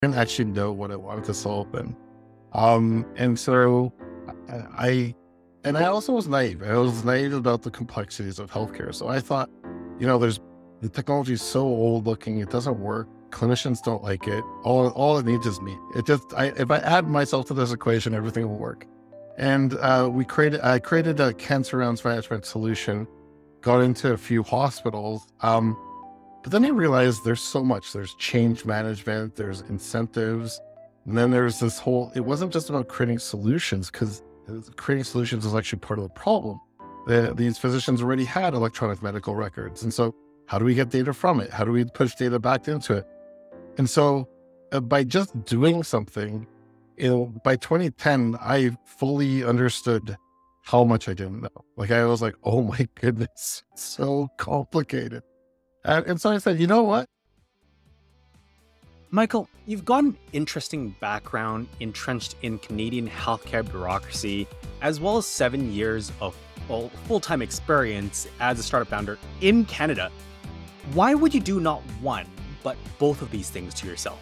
didn't actually know what I wanted to solve then. And so I, and I also was naive. I was naive about the complexities of healthcare. So I thought, there's the technology is so old looking, it doesn't work. Clinicians don't like it. All it needs is me. If I add myself to this equation, everything will work. And I created a cancer rounds management solution, got into a few hospitals. But then I realized there's so much. There's change management, there's incentives, and then there's this whole, it wasn't just about creating solutions, because creating solutions is actually part of the problem. These physicians already had electronic medical records. And so how do we get data from it? How do we push data back into it? And so by just doing something, by 2010, I fully understood how much I didn't know. Like I was like, oh my goodness, it's so complicated. And so I said, you know what? Michael, you've got an interesting background entrenched in Canadian healthcare bureaucracy, as well as 7 years of full-time experience as a startup founder in Canada. Why would you do not one, but both of these things to yourself?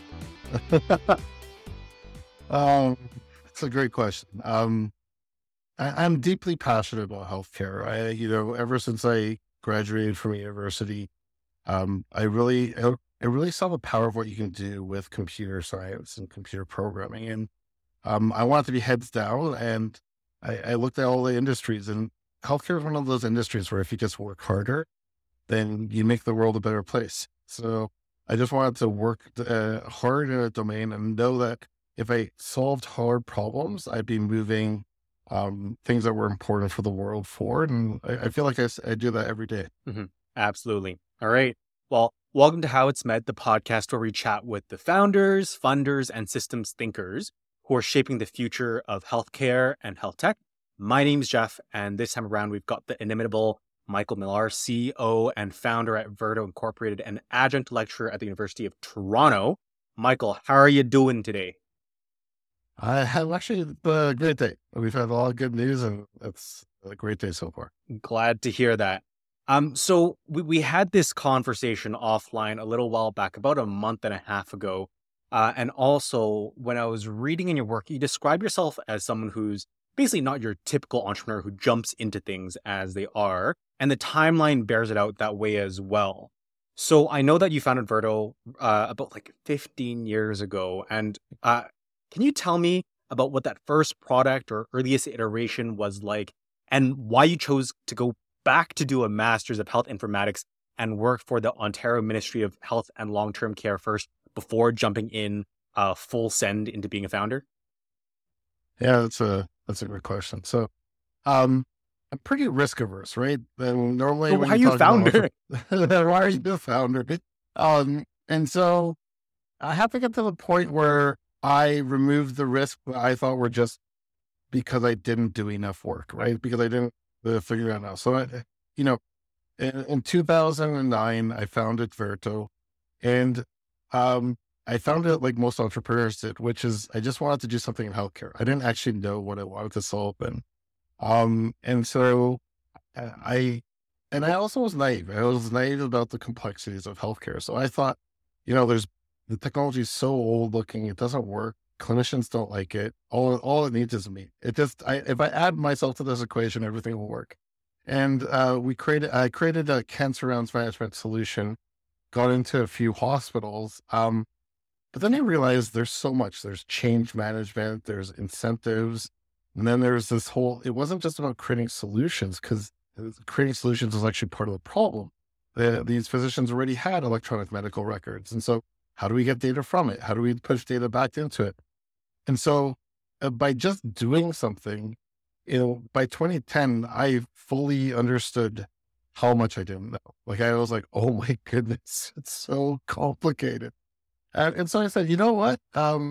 It's a great question. I'm deeply passionate about healthcare. Ever since I graduated from university, I really saw the power of what you can do with computer science and computer programming. And I wanted to be heads down, and I looked at all the industries, and healthcare is one of those industries where if you just work harder, then you make the world a better place. So I just wanted to work hard in a domain and know that if I solved hard problems, I'd be moving things that were important for the world forward. And I feel like I do that every day. Mhm. Absolutely. All right. Well, welcome to How It's Med, the podcast where we chat with the founders, funders, and systems thinkers who are shaping the future of healthcare and health tech. My name's Jeff, and this time around, we've got the inimitable Michael Millar, CEO and founder at Verto Incorporated and adjunct lecturer at the University of Toronto. Michael, how are you doing today? I have actually a great day. We've had a lot of good news, and it's a great day so far. Glad to hear that. So we had this conversation offline a little while back, about a month and a half ago. And also, when I was reading in your work, you describe yourself as someone who's basically not your typical entrepreneur who jumps into things as they are. And the timeline bears it out that way as well. So I know that you founded Verto about like 15 years ago. And can you tell me about what that first product or earliest iteration was like, and why you chose to go back to do a master's of health informatics and work for the Ontario Ministry of Health and Long-Term Care first before jumping in full send into being a founder? Yeah, that's a great question. So, I'm pretty risk averse, right? And normally So when why are you you talk about founder? why are you the founder? And so I have to get to the point where I removed the risk that I thought were just because I didn't do enough work, right? Because I didn't figure it out. So, you know, in 2009, I founded Verto, and I found it like most entrepreneurs did, which is I just wanted to do something in healthcare. I didn't actually know what I wanted to solve, and so I and I also was naive. I was naive about the complexities of healthcare. So I thought, there's the technology is so old looking, it doesn't work. Clinicians don't like it. All it needs is me. If I add myself to this equation, everything will work. And I created a cancer rounds management solution, got into a few hospitals. But then I realized there's so much. There's change management, there's incentives, and then there's this whole, it wasn't just about creating solutions, because creating solutions is actually part of the problem. These physicians already had electronic medical records. And so how do we get data from it? How do we push data back into it? And so by just doing something, by 2010, I fully understood how much I didn't know. Like I was like, oh my goodness, it's so complicated. And so I said, you know what?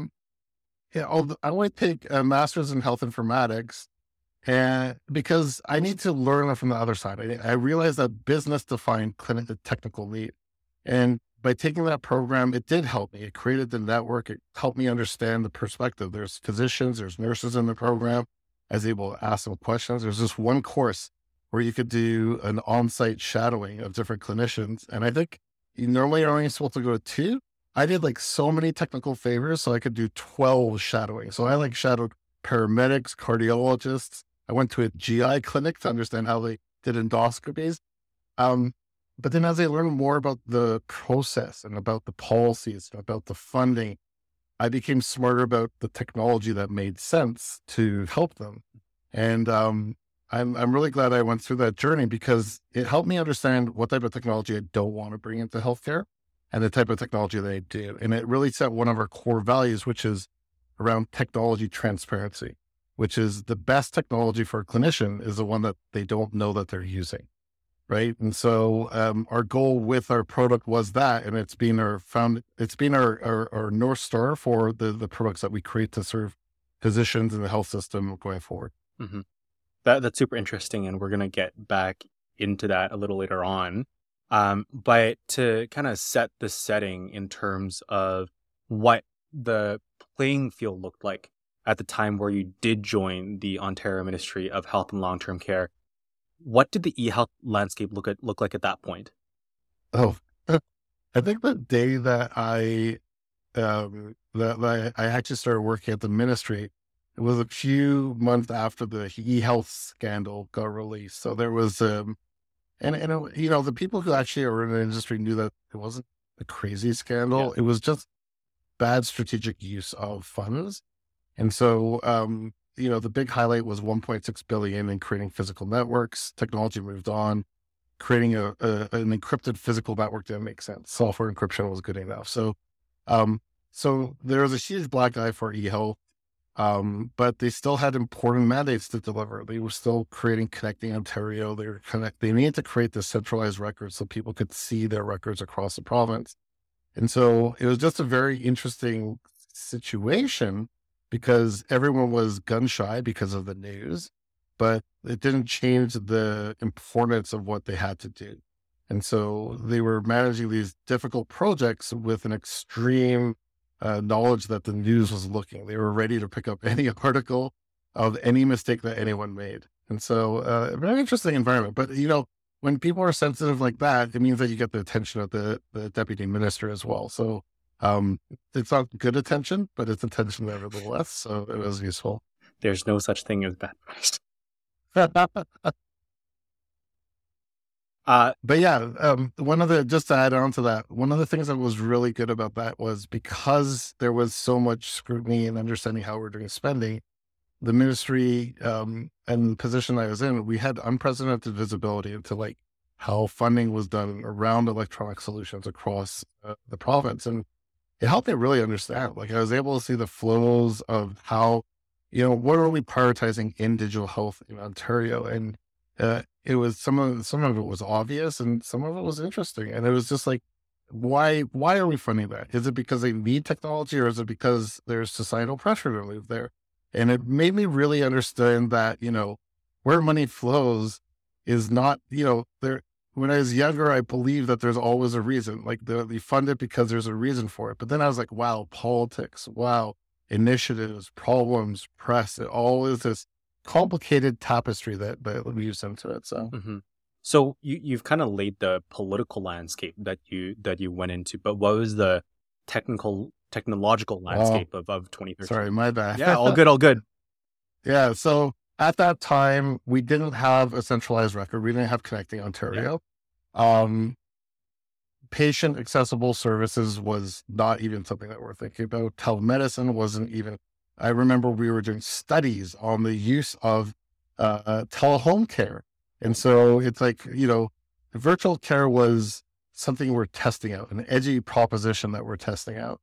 I want to take a master's in health informatics, and because I need to learn it from the other side. I realized that business defined clinical technical need. And by taking that program, it did help me. It created the network. It helped me understand the perspective. There's physicians, there's nurses in the program. I was able to ask them questions. There's this one course where you could do an on-site shadowing of different clinicians. And I think you normally are only supposed to go to two, I did like so many technical favors so I could do 12 shadowing. So I like shadowed paramedics, cardiologists. I went to a GI clinic to understand how they did endoscopies. Um, but then as I learned more about the process and about the policies and about the funding, I became smarter about the technology that made sense to help them. And I'm really glad I went through that journey because it helped me understand what type of technology I don't want to bring into healthcare and the type of technology that I do. And it really set one of our core values, which is around technology transparency, which is the best technology for a clinician is the one that they don't know that they're using. Right. And so our goal with our product was that, and it's been our North Star for the products that we create to serve physicians in the health system going forward. Hmm. That's super interesting, and we're gonna get back into that a little later on. But to kind of set the setting in terms of what the playing field looked like at the time where you did join the Ontario Ministry of Health and Long-Term Care, what did the e-health landscape look like at that point? Oh, I think the day that I actually started working at the ministry, it was a few months after the e-health scandal got released. So there was, the people who actually are in the industry knew that it wasn't a crazy Yeah. scandal. It was just bad strategic use of funds. And so, the big highlight was 1.6 billion in creating physical networks. Technology moved on. Creating an encrypted physical network didn't make sense. Software encryption was good enough. Um, so there was a huge black eye for eHealth, but they still had important mandates to deliver. They were still creating Connecting Ontario. They needed to create the centralized records so people could see their records across the province. And so it was just a very interesting situation because everyone was gun shy because of the news, but it didn't change the importance of what they had to do. And so they were managing these difficult projects with an extreme knowledge that the news was looking. They were ready to pick up any article of any mistake that anyone made. And so a very interesting environment. But, when people are sensitive like that, it means that you get the attention of the deputy minister as well. So it's not good attention, but it's attention nevertheless. So it was useful. There's no such thing as bad press. Uh, But yeah, just to add on to that, one of the things that was really good about that was because there was so much scrutiny and understanding how we're doing spending, the ministry and the position I was in, we had unprecedented visibility into like how funding was done around electronic solutions across the province. And it helped me really understand, like I was able to see the flows of how, what are we prioritizing in digital health in Ontario? And it was some of it was obvious and some of it was interesting. And it was just like, why are we funding that? Is it because they need technology or is it because there's societal pressure to move there? And it made me really understand that, where money flows is not, there. When I was younger, I believed that there's always a reason, like they fund it because there's a reason for it. But then I was like, wow, politics, wow, initiatives, problems, press, it all is this complicated tapestry that weaves into it. So mhm. So you've kind of laid the political landscape that you went into, but what was the technological oh, landscape of 2013? sorry, my bad. Yeah, all good, all good. Yeah. So at that time, we didn't have a centralized record. We didn't have Connecting Yeah. Ontario. Um, Patient accessible services was not even something that we're thinking about. Telemedicine wasn't even, I remember we were doing studies on the use of telehome care. And so it's like, virtual care was something we're testing out, an edgy proposition that we're testing out.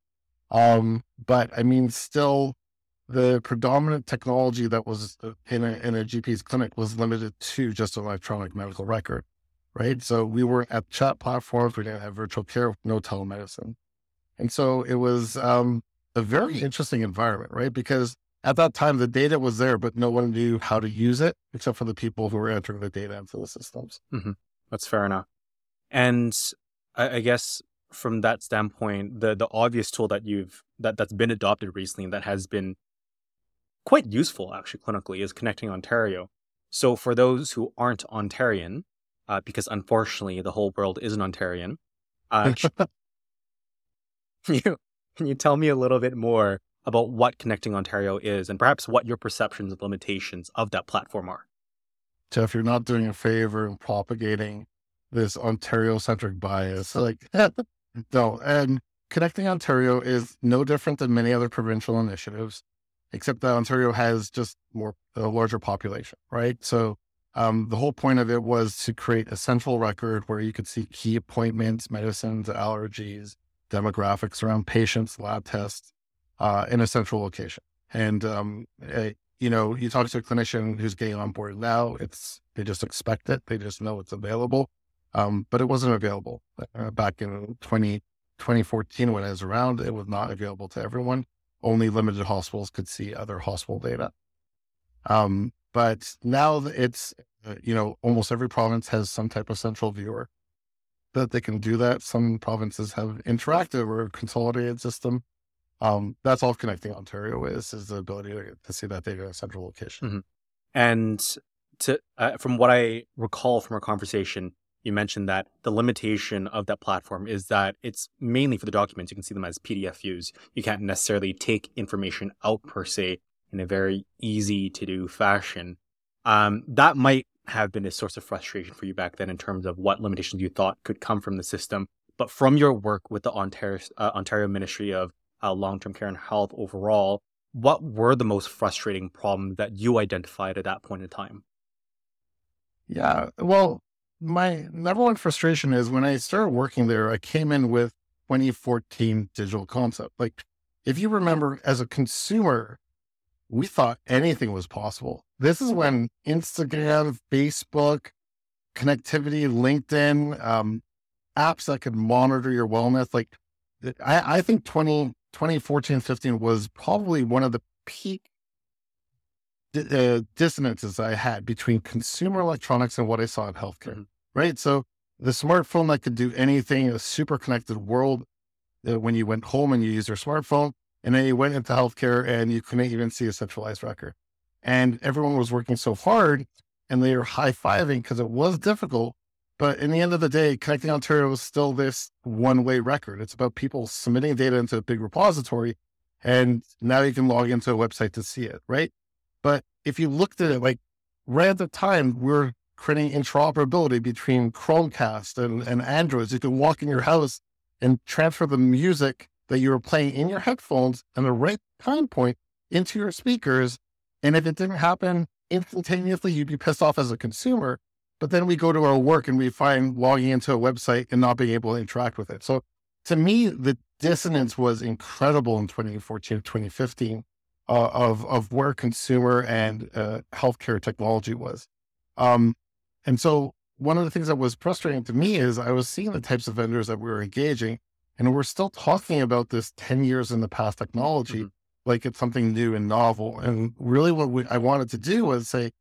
But I mean, still the predominant technology that was in a GP's clinic was limited to just an electronic medical record, right? So we were at chat platforms. We didn't have virtual care, no telemedicine. And so it was a very interesting environment, right? Because at that time, the data was there, but no one knew how to use it except for the people who were entering the data into the systems. Hmm. That's fair enough. And I guess from that standpoint, the obvious tool that's been adopted recently that has been quite useful actually clinically is Connecting Ontario. So for those who aren't Ontarian, because unfortunately the whole world isn't Ontarian, uh, Can you tell me a little bit more about what Connecting Ontario is and perhaps what your perceptions and limitations of that platform are? Jeff, you're not doing a favor in propagating this Ontario-centric bias. Like, no. And Connecting Ontario is no different than many other provincial initiatives, except that Ontario has just a larger population, right? So the whole point of it was to create a central record where you could see key appointments, medicines, allergies, demographics around patients, lab tests, in a central location. And you talk to a clinician who's getting on board now, they just expect it. They just know it's available. But it wasn't available back in 2014 when it was around. It was not available to everyone. Only limited hospitals could see other hospital data. But now it's, almost every province has some type of central viewer that they can do that. Some provinces have interactive or consolidated system. That's all Connecting Ontario is the ability to see that data in a central location. Mm-hmm. And from what I recall from our conversation, you mentioned that the limitation of that platform is that it's mainly for the documents. You can see them as PDF views. You can't necessarily take information out per se in a very easy to do fashion. That might have been a source of frustration for you back then in terms of what limitations you thought could come from the system. But from your work with the Ontario Ministry of Long-Term Care and Health overall, what were the most frustrating problems that you identified at that point in time? Yeah, well, my number one frustration is when I started working there, I came in with 2014 digital concept. Like, if you remember, as a consumer, we thought anything was possible. This is when Instagram, Facebook, connectivity, LinkedIn, apps that could monitor your wellness. Like, I think 2014, 15 was probably one of the peak dissonances I had between consumer electronics and what I saw in healthcare, right? So the smartphone that could do anything, a super connected world, when you went home and you used your smartphone, and then you went into healthcare and you couldn't even see a centralized record. And everyone was working so hard and they were high-fiving because it was difficult. But in the end of the day, Connecting Ontario is still this one-way record. It's about people submitting data into a big repository, and now you can log into a website to see it, right? But if you looked at it, like right at the time, we're creating interoperability between Chromecast and Androids. You can walk in your house and transfer the music that you were playing in your headphones and the right time point into your speakers. And if it didn't happen instantaneously, you'd be pissed off as a consumer. But then we go to our work and we find logging into a website and not being able to interact with it. So to me, the dissonance was incredible in 2014, 2015. Of where consumer and healthcare technology was. And so one of the things that was frustrating to me is I was seeing the types of vendors that we were engaging, and we're still talking about this 10 years in the past technology, like it's something new and novel. And really what I wanted to do was say,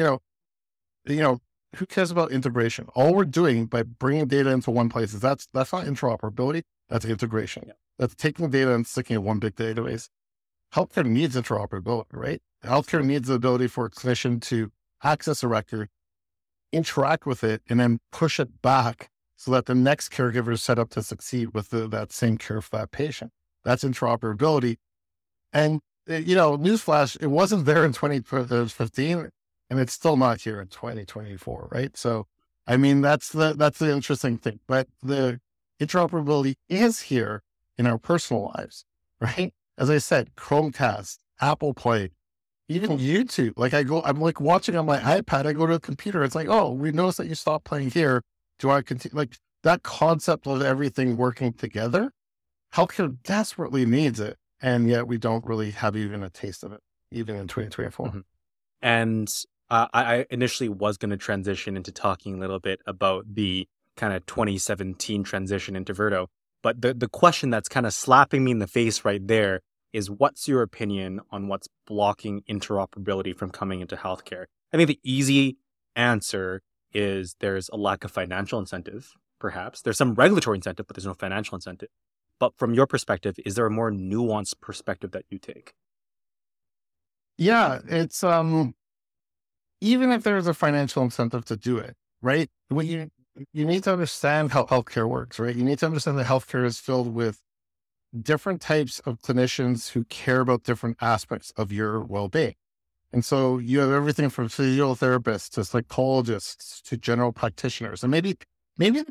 who cares about integration? All we're doing by bringing data into one place is that's not interoperability, that's integration. Yeah. That's taking data and sticking it in one big database. Healthcare needs interoperability, right? Healthcare needs the ability for a clinician to access a record, interact with it, and then push it back so that the next caregiver is set up to succeed with that same care for that patient. That's interoperability. And, newsflash, it wasn't there in 2015, and it's still not here in 2024, right? So, I mean, that's the interesting thing. But the interoperability is here in our personal lives, right? As I said, Chromecast, Apple Play, even YouTube. Like I'm like watching on my iPad, I go to a computer. It's like, oh, we noticed that you stopped playing here. Do I continue? Like that concept of everything working together, healthcare desperately needs it. And yet we don't really have even a taste of it, even in 2024. And I initially was going to transition into talking a little bit about the kind of 2017 transition into Virto. But the question that's kind of slapping me in the face right there is, what's your opinion on what's blocking interoperability from coming into healthcare? I think the easy answer is there's a lack of financial incentive, perhaps. There's some regulatory incentive, but there's no financial incentive. But from your perspective, is there a more nuanced perspective that you take? Yeah, it's even if there's a financial incentive to do it, right? What you need to understand how healthcare works, right? You need to understand that healthcare is filled with different types of clinicians who care about different aspects of your well-being. And so you have everything from physiotherapists to psychologists to general practitioners. And maybe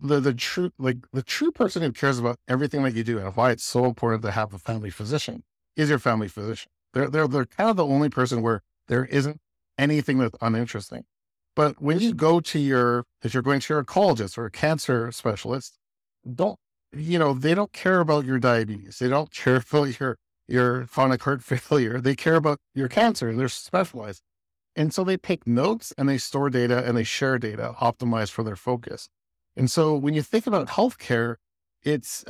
the true person who cares about everything that you do and why it's so important to have a family physician is your family physician. They're kind of the only person where there isn't anything that's uninteresting. But when you go to if you're going to your oncologist or a cancer specialist, they don't care about your diabetes. They don't care about your chronic heart failure. They care about your cancer. They're specialized. And so they take notes and they store data and they share data optimized for their focus. And so when you think about healthcare, it's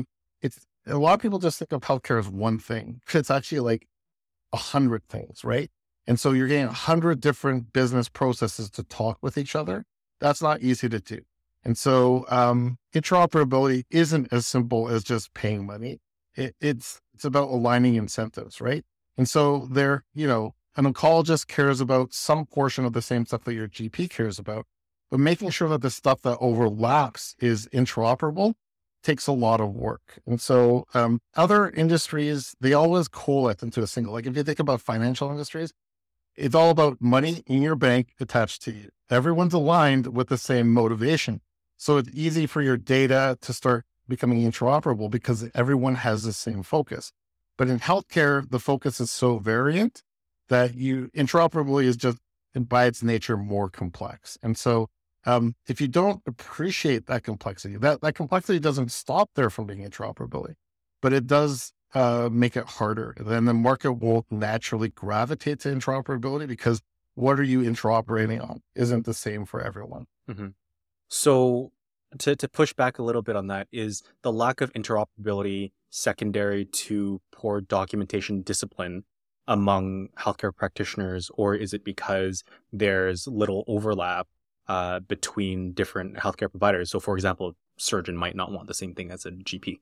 a lot of people just think of healthcare as one thing. It's actually like 100 things, right? And so you're getting 100 different business processes to talk with each other. That's not easy to do. And so interoperability isn't as simple as just paying money. It's about aligning incentives, right? And so an oncologist cares about some portion of the same stuff that your GP cares about, but making sure that the stuff that overlaps is interoperable takes a lot of work. And so other industries, they always coalesce into a single. Like if you think about financial industries, it's all about money in your bank attached to you. Everyone's aligned with the same motivation. So it's easy for your data to start becoming interoperable because everyone has the same focus. But in healthcare, the focus is so variant that interoperability is just by its nature more complex. And so if you don't appreciate that complexity, that complexity doesn't stop there from being interoperability, but it does make it harder. Then the market will naturally gravitate to interoperability because what are you interoperating on isn't the same for everyone. Mm-hmm. So to push back a little bit on that, is the lack of interoperability secondary to poor documentation discipline among healthcare practitioners, or is it because there's little overlap between different healthcare providers? So for example, a surgeon might not want the same thing as a GP.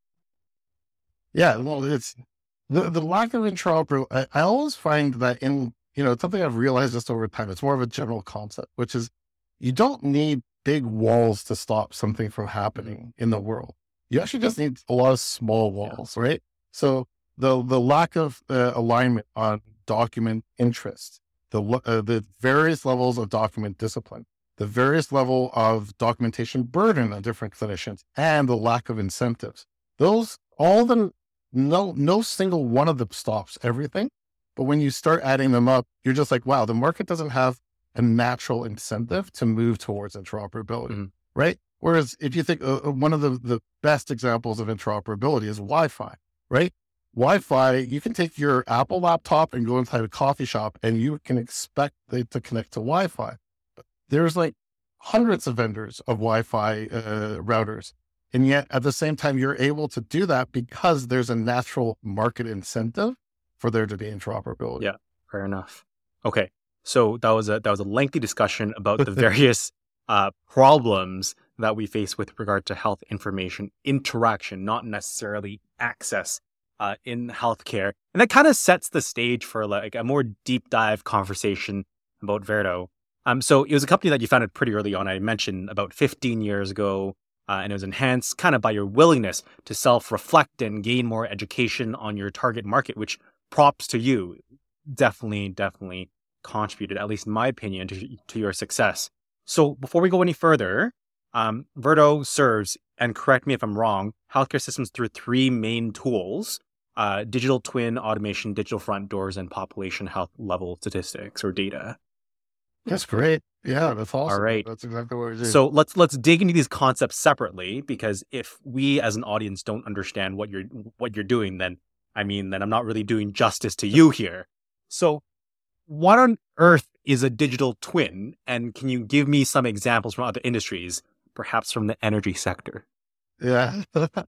Yeah, well, it's the lack of interoperability. I always find that it's something I've realized just over time. It's more of a general concept, which is you don't need big walls to stop something from happening in the world. You actually just need a lot of small walls, right? So the lack of alignment on document interest, the various levels of document discipline, the various level of documentation burden on different clinicians, and the lack of incentives. Those, all of them, no single one of them stops everything. But when you start adding them up, you're just like, wow, the market doesn't have a natural incentive to move towards interoperability, right? Whereas if you think one of the best examples of interoperability is Wi-Fi, right? Wi-Fi, you can take your Apple laptop and go inside a coffee shop and you can expect it to connect to Wi-Fi. But there's like hundreds of vendors of Wi-Fi routers. And yet at the same time, you're able to do that because there's a natural market incentive for there to be interoperability. Yeah, fair enough. Okay. So that was a lengthy discussion about the various problems that we face with regard to health information interaction, not necessarily access in healthcare. And that kind of sets the stage for like a more deep dive conversation about Verto. So it was a company that you founded pretty early on. I mentioned about 15 years ago, and it was enhanced kind of by your willingness to self-reflect and gain more education on your target market, which props to you. Definitely contributed, at least in my opinion, to your success. So before we go any further, Verto serves, and correct me if I'm wrong, healthcare systems through three main tools: digital twin, automation, digital front doors, and population health level statistics or data. That's great. Yeah, that's awesome. All right. That's exactly what we do. So let's dig into these concepts separately, because if we as an audience don't understand what you're doing, then I'm not really doing justice to you here. So what on earth is a digital twin? And can you give me some examples from other industries, perhaps from the energy sector? Yeah.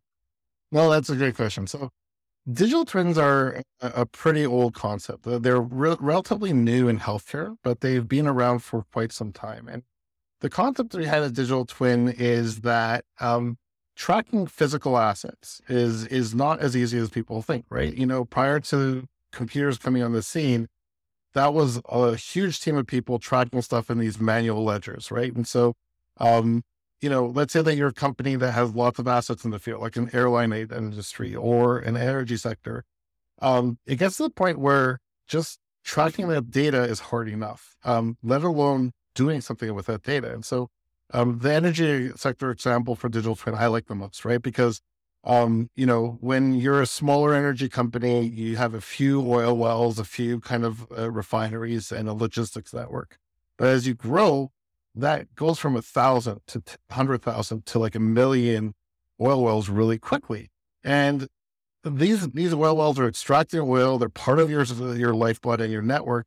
No, that's a great question. So digital twins are a pretty old concept. They're relatively new in healthcare, but they've been around for quite some time. And the concept behind a digital twin is that tracking physical assets is not as easy as people think, right? Prior to computers coming on the scene, that was a huge team of people tracking stuff in these manual ledgers, right? And so let's say that you're a company that has lots of assets in the field, like an airline industry or an energy sector. It gets to the point where just tracking that data is hard enough, let alone doing something with that data. And so the energy sector example for digital twin, I like the most, right? Because, when you're a smaller energy company, you have a few oil wells, a few kind of refineries and a logistics network. But as you grow, that goes from 1,000 to 100,000 to like 1,000,000 oil wells really quickly. And these oil wells are extracting oil. They're part of your lifeblood and your network.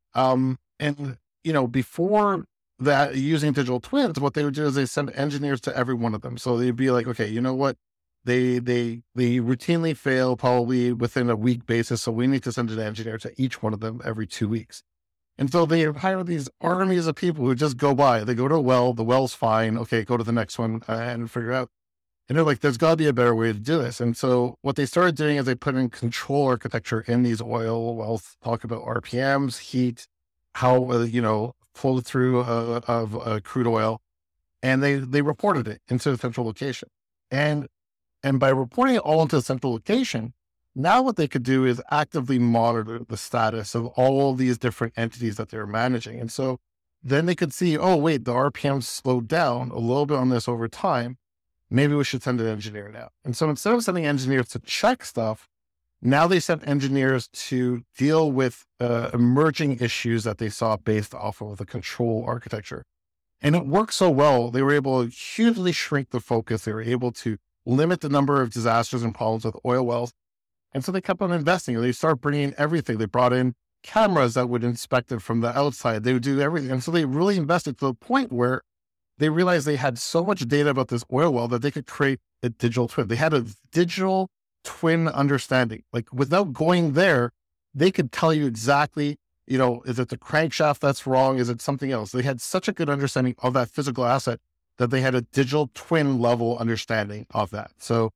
Before that, using digital twins, what they would do is they send engineers to every one of them. So they'd be like, okay, you know what? They routinely fail probably within a week basis. So we need to send an engineer to each one of them every 2 weeks. And so they hire these armies of people who just go by. They go to a well, the well's fine. Okay, go to the next one and figure out. And they're like, there's got to be a better way to do this. And so what they started doing is they put in control architecture in these oil wells, talk about RPMs, heat, how, flow through of crude oil. And they reported it into a central location. And by reporting it all into a central location, now what they could do is actively monitor the status of all these different entities that they're managing. And so then they could see, oh, wait, the RPM slowed down a little bit on this over time. Maybe we should send an engineer now. And so instead of sending engineers to check stuff, now they sent engineers to deal with emerging issues that they saw based off of the control architecture. And it worked so well, they were able to hugely shrink the focus. They were able to limit the number of disasters and problems with oil wells. And so they kept on investing. They started bringing in everything. They brought in cameras that would inspect it from the outside. They would do everything. And so they really invested to the point where they realized they had so much data about this oil well that they could create a digital twin. They had a digital twin understanding. Like without going there, they could tell you exactly, is it the crankshaft that's wrong? Is it something else? They had such a good understanding of that physical asset that they had a digital twin level understanding of that. So,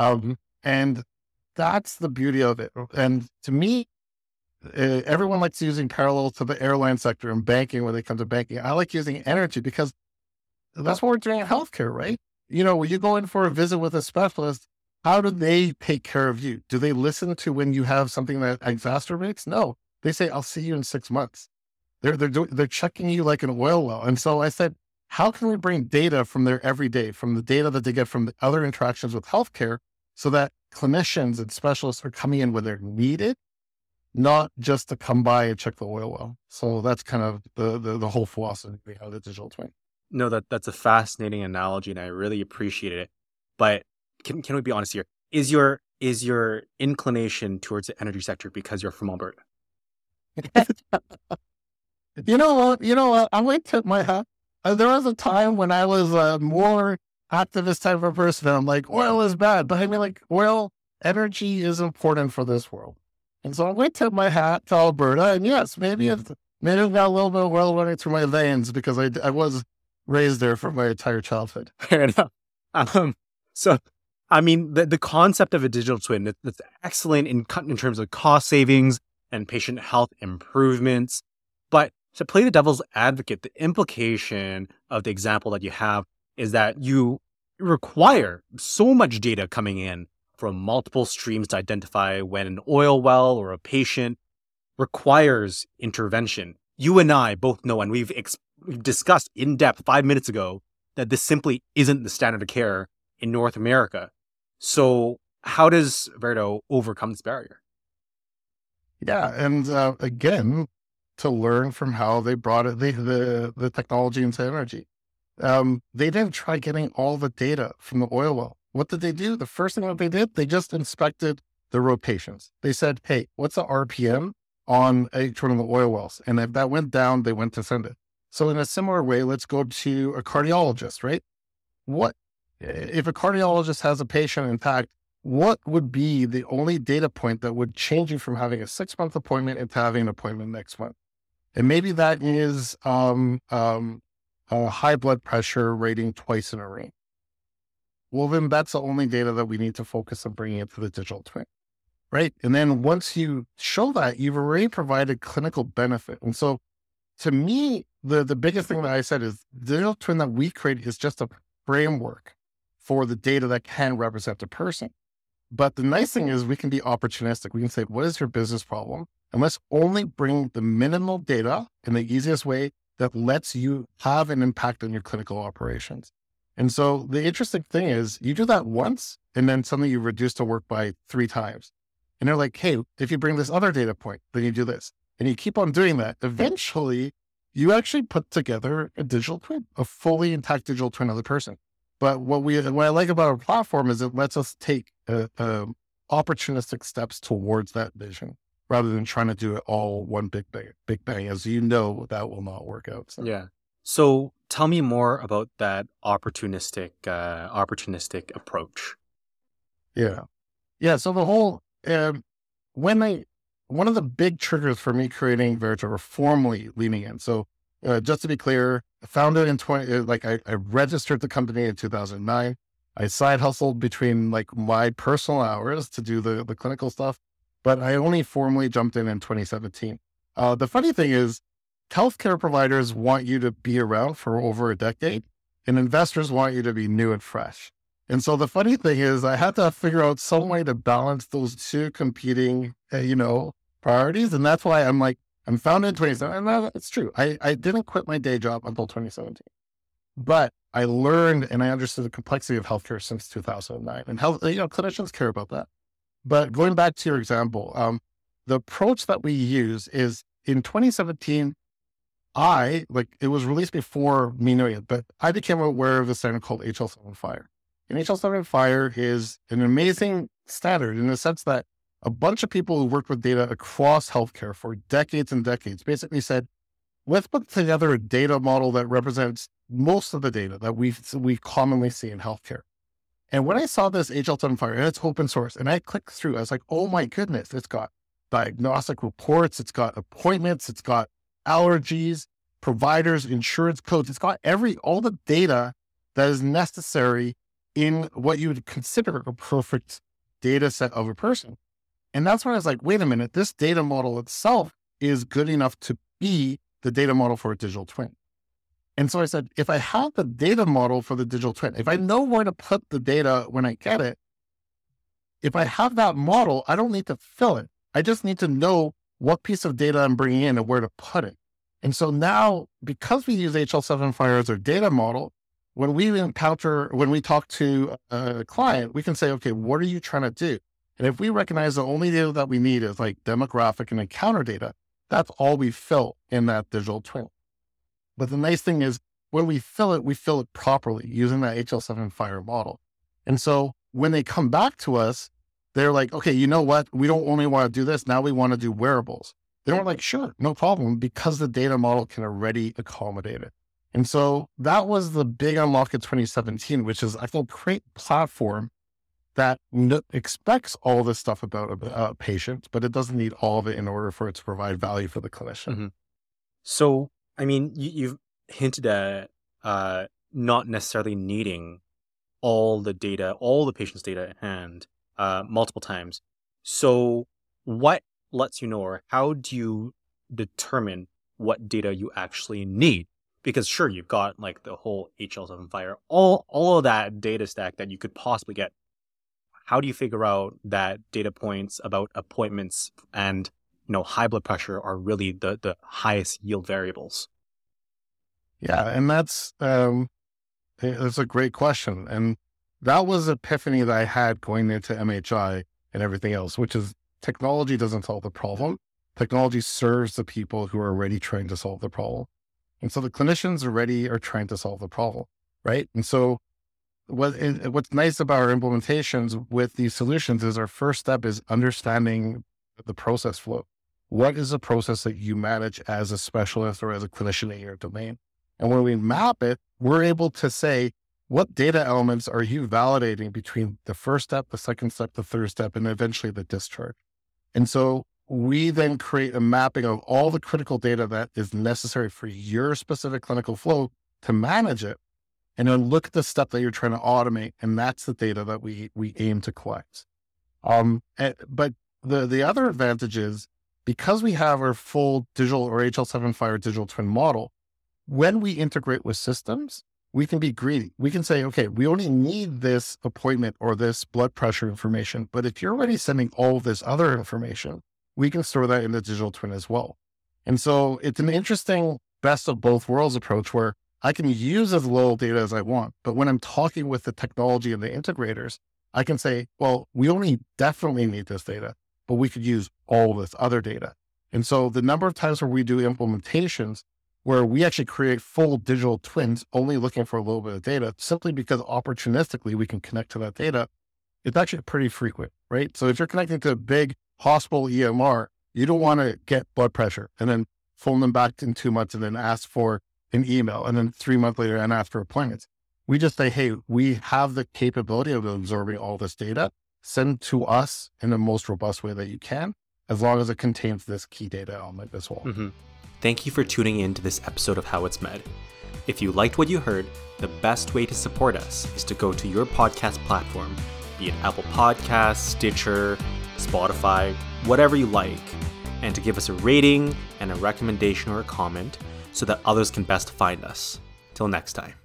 and that's the beauty of it. And to me, everyone likes using parallels to the airline sector and banking when they come to banking. I like using energy because that's what we're doing in healthcare, right? When you go in for a visit with a specialist, how do they take care of you? Do they listen to when you have something that exacerbates? No, they say, I'll see you in 6 months. They're checking you like an oil well. And so I said, how can we bring data from there every day, from the data that they get from the other interactions with healthcare, so that clinicians and specialists are coming in when they're needed, not just to come by and check the oil well. So that's kind of the whole philosophy behind the digital twin. No, that's a fascinating analogy, and I really appreciate it. But can we be honest here? Is your inclination towards the energy sector because you're from Alberta? You know what? I might tip my hat. There was a time when I was a more activist type of person. And I'm like, oil is bad, but I mean, like, oil energy is important for this world. And so I might tip my hat to Alberta. And yes, maybe I've got a little bit of oil running through my veins because I was raised there for my entire childhood. Fair enough. So, I mean, the concept of a digital twin, that's excellent in terms of cost savings and patient health improvements. But to play the devil's advocate, the implication of the example that you have is that you require so much data coming in from multiple streams to identify when an oil well or a patient requires intervention. You and I both know, and we've discussed in depth 5 minutes ago, that this simply isn't the standard of care in North America. So how does Virto overcome this barrier? Yeah. And again, to learn from how they brought the technology into energy. They didn't try getting all the data from the oil well. What did they do? The first thing that they did, they just inspected the rotations. They said, hey, what's the RPM on each one of the oil wells? And if that went down, they went to send it. So in a similar way, let's go to a cardiologist, right? What if a cardiologist has a patient intact? What would be the only data point that would change you from having a 6-month appointment into having an appointment next month? And maybe that is a high blood pressure rating twice in a ring. Well, then that's the only data that we need to focus on bringing into the digital twin, right? And then once you show that, you've already provided clinical benefit. And so to me, the biggest thing that I said is the digital twin that we create is just a framework for the data that can represent a person. But the nice thing is we can be opportunistic. We can say, what is your business problem? And let's only bring the minimal data in the easiest way that lets you have an impact on your clinical operations. And so the interesting thing is you do that once, and then suddenly you reduce the work by 3 times. And they're like, hey, if you bring this other data point, then you do this. And you keep on doing that. Eventually, you actually put together a digital twin, a fully intact digital twin of the person. But what I like about our platform is it lets us take opportunistic steps towards that vision rather than trying to do it all one big bang. As you know, that will not work out. So. Yeah. So tell me more about that opportunistic approach. Yeah. So the whole, one of the big triggers for me creating Verito or formally leaning in. So just to be clear, I founded in I registered the company in 2009. I side hustled between like my personal hours to do the clinical stuff, but I only formally jumped in 2017. The funny thing is healthcare providers want you to be around for over a decade and investors want you to be new and fresh. And so the funny thing is I had to figure out some way to balance those two competing, priorities. And that's why I'm founded in 2017. And it's true. I didn't quit my day job until 2017, but I learned and I understood the complexity of healthcare since 2009 and clinicians care about that. But going back to your example, the approach that we use is in 2017, it was released before me knowing it, but I became aware of a standard called HL7 Fire. And HL7 Fire is an amazing standard in the sense that a bunch of people who worked with data across healthcare for decades and decades basically said, let's put together a data model that represents most of the data that we commonly see in healthcare. And when I saw this HL7 Fire, and it's open source, and I clicked through, I was like, oh my goodness, it's got diagnostic reports, it's got appointments, it's got allergies, providers, insurance codes, it's got all the data that is necessary in what you would consider a perfect data set of a person. And that's when I was like, wait a minute, this data model itself is good enough to be the data model for a digital twin. And so I said, if I have the data model for the digital twin, if I know where to put the data when I get it, if I have that model, I don't need to fill it. I just need to know what piece of data I'm bringing in and where to put it. And so now, because we use HL7 Fire as our data model, when we talk to a client, we can say, okay, what are you trying to do? And if we recognize the only data that we need is like demographic and encounter data, that's all we fill in that digital twin. But the nice thing is when we fill it properly using that HL7 Fire model. And so when they come back to us, they're like, okay, you know what? We don't only want to do this. Now we want to do wearables. They were like, sure, no problem, because the data model can already accommodate it. And so that was the big unlock in 2017, which is I feel create a platform that expects all this stuff about a patient, but it doesn't need all of it in order for it to provide value for the clinician. Mm-hmm. So, I mean, you've hinted at not necessarily needing all the patient's data at hand multiple times. So what lets you know, or how do you determine what data you actually need? Because sure, you've got like the whole HL7 Fire, all of that data stack that you could possibly get. How do you figure out that data points about appointments and high blood pressure are really the highest yield variables? Yeah, and that's a great question. And that was epiphany that I had going into MHI and everything else, which is technology doesn't solve the problem. Technology serves the people who are already trying to solve the problem. And so the clinicians already are trying to solve the problem, right? And so what's nice about our implementations with these solutions is our first step is understanding the process flow. What is the process that you manage as a specialist or as a clinician in your domain? And when we map it, we're able to say, what data elements are you validating between the first step, the second step, the third step, and eventually the discharge? And so we then create a mapping of all the critical data that is necessary for your specific clinical flow to manage it. And then look at the step that you're trying to automate. And that's the data that we aim to collect. But the other advantage is because we have our full digital or HL7 Fire digital twin model, when we integrate with systems, we can be greedy. We can say, okay, we only need this appointment or this blood pressure information. But if you're already sending all of this other information, we can store that in the digital twin as well. And so it's an interesting best of both worlds approach where I can use as little data as I want. But when I'm talking with the technology and the integrators, I can say, well, we only definitely need this data, but we could use all this other data. And so the number of times where we do implementations where we actually create full digital twins, only looking for a little bit of data, simply because opportunistically we can connect to that data, it's actually pretty frequent, right? So if you're connecting to a big hospital EMR, you don't want to get blood pressure and then phone them back in 2 months and then ask for an email and then 3 months later and ask for appointments. We just say, hey, we have the capability of absorbing all this data. Send to us in the most robust way that you can, as long as it contains this key data element as well. Mm-hmm. Thank you for tuning in to this episode of How It's Med. If you liked what you heard, the best way to support us is to go to your podcast platform, be it Apple Podcasts, Stitcher, Spotify, whatever you like, and to give us a rating and a recommendation or a comment so that others can best find us. Till next time.